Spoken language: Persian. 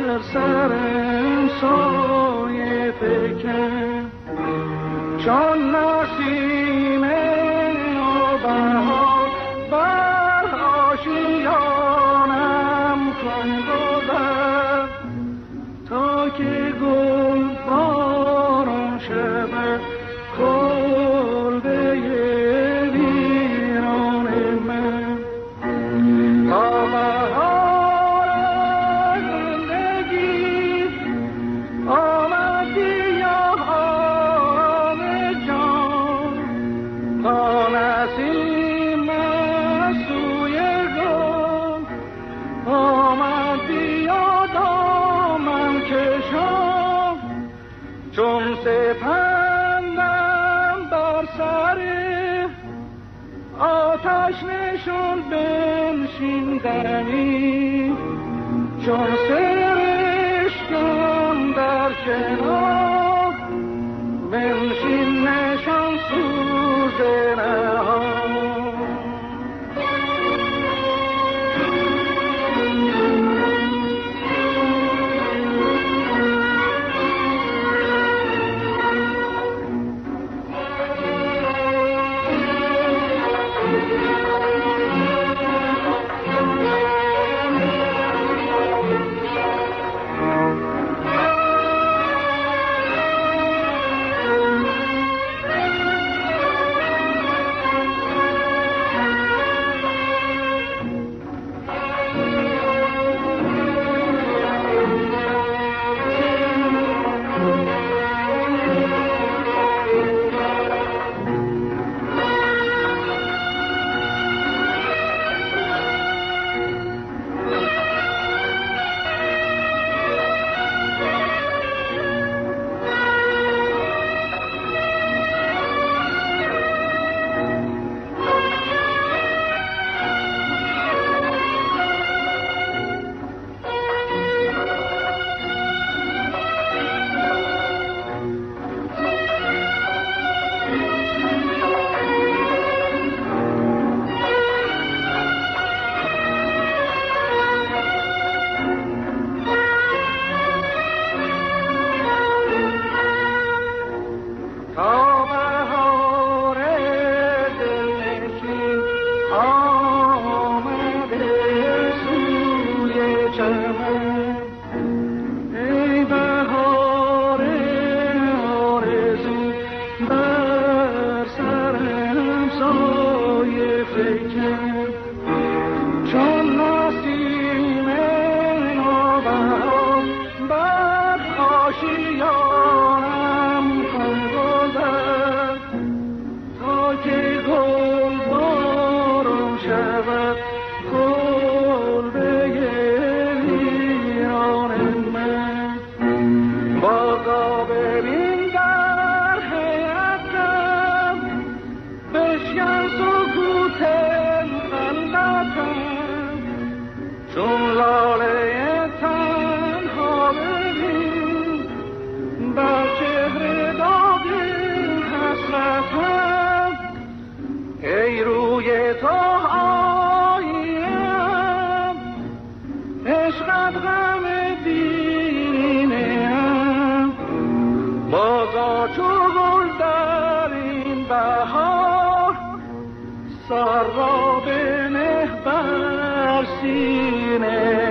بر سرم سایه فکن چون نسیم بهار بر آشیانم کن گذر تا که گل باران شود کلبه ویران من تا بهار زندگی آمد بیام جان تا نسیم سوی گل آمد بیادامم کشم چون سپندم بر سر آتش نشون بنشیندنی چون سرشکم در کنار بنشین نشان سوز نهان ای روی تو آیم عشقت غم دینم بازا چو گل در این بهار سر را بنه بر سینه